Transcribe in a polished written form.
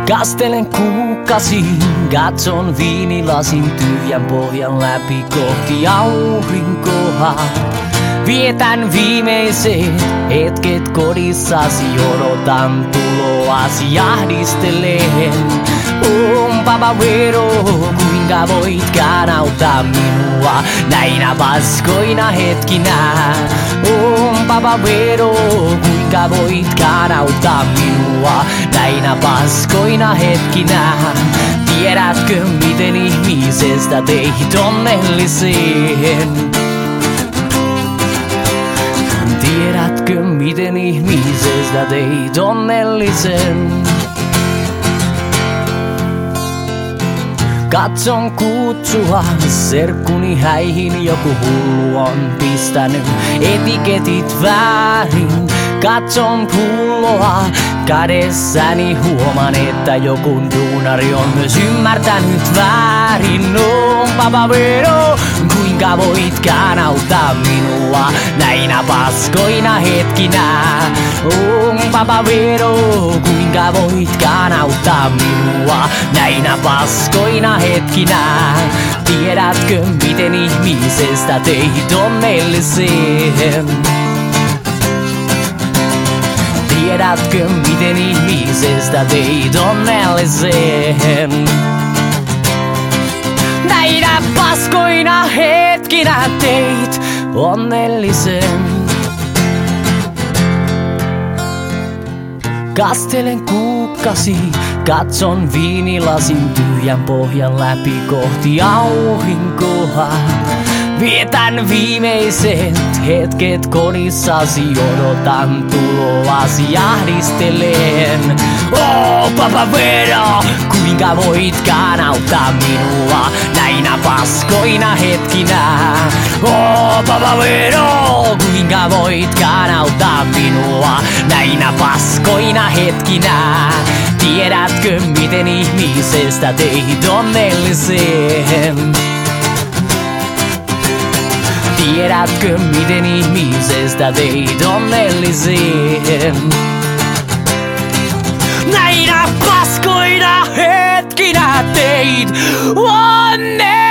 Kastelen kukkasiin, katson viinilasin tyhjän pohjan läpi kohti aurinkoa. Vietän viimeiset hetket kodissasi, odotan tuloasi, jahdistelen. Papavero, kuinka voitkaan auttaa minua näinä paskoina hetkinä? Papavero, kuinka voitkaan auttaa minua näinä paskoina hetkinä? Tiedätkö miten ihmisestä teit onnellisen? Tiedätkö miten ihmisestä teit onnellisen? Katson kutsua serkkuni häihin, joku hullu on pistänyt etiketit väärin. Katson pulloa kädessäni, huomaan että joku duunari on myös ymmärtänyt väärin. Papavero, kuinka voitkaan auttaa minua näinä paskoina hetkinä? Papavero, kuinka voitkaan auttaa minua näinä paskoina hetkinä? Tiedätkö miten ihmisestä teit onnellisen? Tiedätkö miten ihmisestä teit onnellisen? Näinä paskoina hetkinä teit onnellisen. Kastelen kukkasi, katson viinilasin tyhjän pohjan läpi kohti aurinkoa. Vietän viimeiset hetket kodissasi, odotan tuloasi, jahdistelen. Papavero, kuinka voitkaan auttaa minua näinä paskoina hetkinä? Papavero, kuinka voitkaan auttaa minua näinä paskoina hetkinä? Tiedätkö miten ihmisestä teit onnellisen? Tiedätkö miten ihmisestä teit onnellisen? Näinä paskoina hetkinä teit onnellisen.